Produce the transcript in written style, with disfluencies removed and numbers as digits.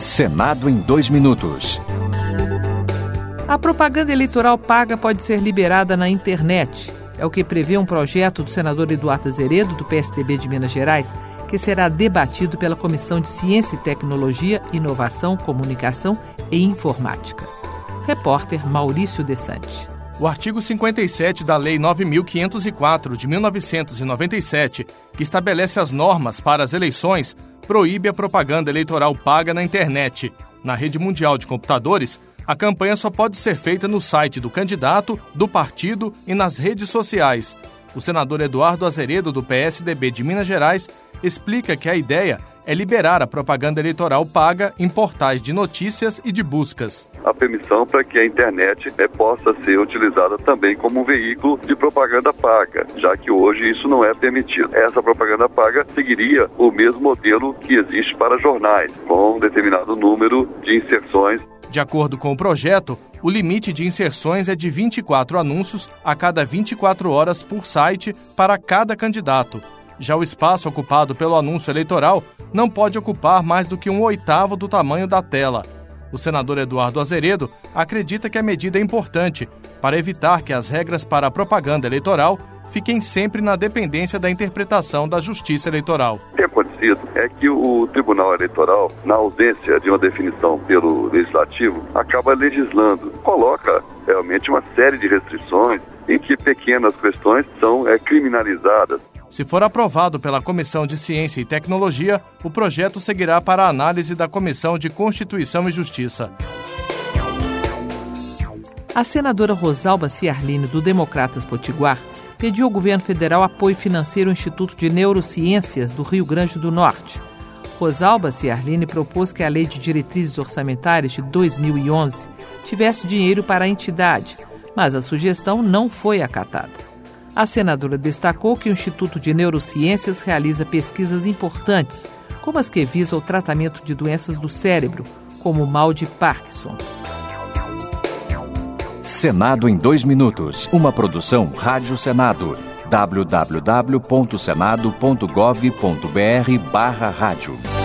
Senado em 2 minutos. A propaganda eleitoral paga pode ser liberada na internet. É o que prevê um projeto do senador Eduardo Azeredo, do PSDB de Minas Gerais, que será debatido pela Comissão de Ciência e Tecnologia, Inovação, Comunicação e Informática. Repórter Maurício Desante. O artigo 57 da Lei 9.504, de 1997, que estabelece as normas para as eleições, proíbe a propaganda eleitoral paga na internet. Na rede mundial de computadores, a campanha só pode ser feita no site do candidato, do partido e nas redes sociais. O senador Eduardo Azeredo, do PSDB de Minas Gerais, explica que a ideia é liberar a propaganda eleitoral paga em portais de notícias e de buscas. A permissão para que a internet possa ser utilizada também como um veículo de propaganda paga, já que hoje isso não é permitido. Essa propaganda paga seguiria o mesmo modelo que existe para jornais, com um determinado número de inserções. De acordo com o projeto, o limite de inserções é de 24 anúncios a cada 24 horas por site para cada candidato. Já o espaço ocupado pelo anúncio eleitoral não pode ocupar mais do que 1/8 do tamanho da tela. O senador Eduardo Azeredo acredita que a medida é importante para evitar que as regras para a propaganda eleitoral fiquem sempre na dependência da interpretação da Justiça Eleitoral. O que tem acontecido é que o Tribunal Eleitoral, na ausência de uma definição pelo Legislativo, acaba legislando, coloca realmente uma série de restrições em que pequenas questões são criminalizadas. Se for aprovado pela Comissão de Ciência e Tecnologia, o projeto seguirá para a análise da Comissão de Constituição e Justiça. A senadora Rosalba Ciarline, do Democratas Potiguar, pediu ao governo federal apoio financeiro ao Instituto de Neurociências do Rio Grande do Norte. Rosalba Ciarline propôs que a Lei de Diretrizes Orçamentárias de 2011 tivesse dinheiro para a entidade, mas a sugestão não foi acatada. A senadora destacou que o Instituto de Neurociências realiza pesquisas importantes, como as que visam o tratamento de doenças do cérebro, como o mal de Parkinson. Senado em 2 minutos. Uma produção Rádio Senado. www.senado.gov.br/rádio.